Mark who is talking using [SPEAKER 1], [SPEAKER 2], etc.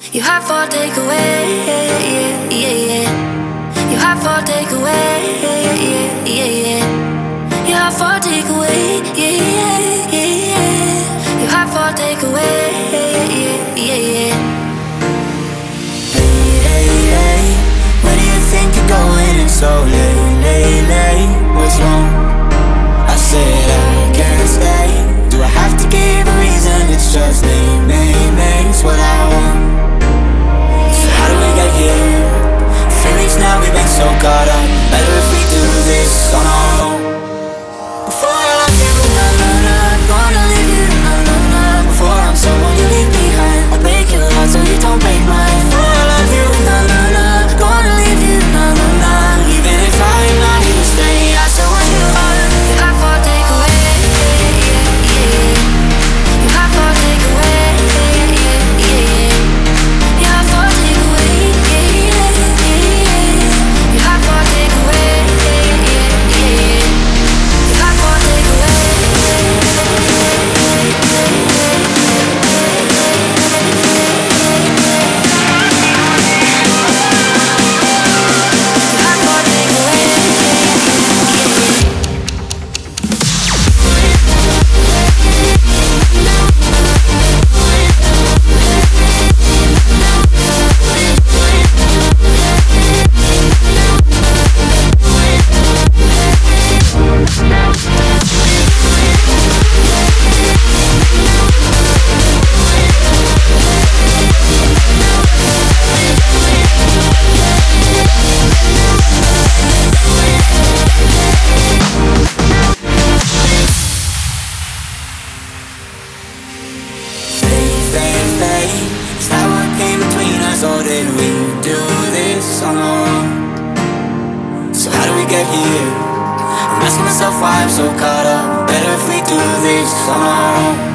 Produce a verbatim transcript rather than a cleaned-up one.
[SPEAKER 1] You have for takeaway, yeah, yeah, yeah. You have for takeaway, yeah, yeah, yeah. You have for takeaway, yeah, yeah, yeah. You have for takeaway, yeah, yeah, yeah.
[SPEAKER 2] Hey, hey, hey, where do you think you're going? It's so late, late, late. What's wrong? I said I can't stay. Do I have to give a reason? It's just me, me, me. It's what I want. How do we get here? Three weeks now we've been so caught up. Better if we do this on our own. Before I love you, na na na, gonna leave you, na na na. Before I'm someone you leave behind, I'll break your heart so you don't break mine. Before I love you, na na na, gonna leave you, na na na. Even if I'm not here to stay, I still want you.
[SPEAKER 1] You have for takeaway, yeah, yeah, yeah. You have for takeaway, yeah, yeah, yeah. You have for takeaway, yeah, yeah, yeah. You have for takeaway, yeah, yeah, yeah. You have for takeaway.
[SPEAKER 2] Is that what came between us, or did we do this on our own? So how do we get here? I'm asking myself why I'm so caught up. Better if we do this on our own.